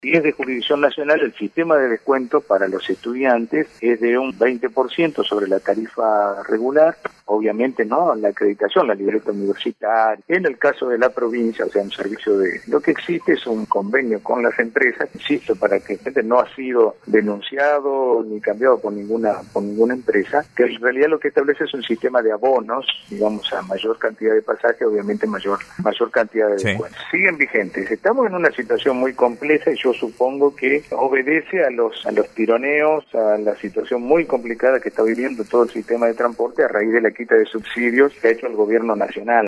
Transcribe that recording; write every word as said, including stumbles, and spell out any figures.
Si es de jurisdicción nacional, el sistema de descuento para los estudiantes es de un veinte por ciento sobre la tarifa regular, obviamente no la acreditación, la libreta universitaria. En el caso de la provincia, o sea, un servicio de... Lo que existe es un convenio con las empresas, insisto, para que gente no ha sido denunciado ni cambiado por ninguna por ninguna empresa, que en realidad lo que establece es un sistema de abonos, digamos, a mayor cantidad de pasajes, obviamente mayor mayor cantidad de descuentos. Sí. Siguen vigentes. Estamos en una situación muy compleja y yo supongo que obedece a los a los tironeos, a la situación muy complicada que está viviendo todo el sistema de transporte a raíz de la quita de subsidios que ha hecho el gobierno nacional.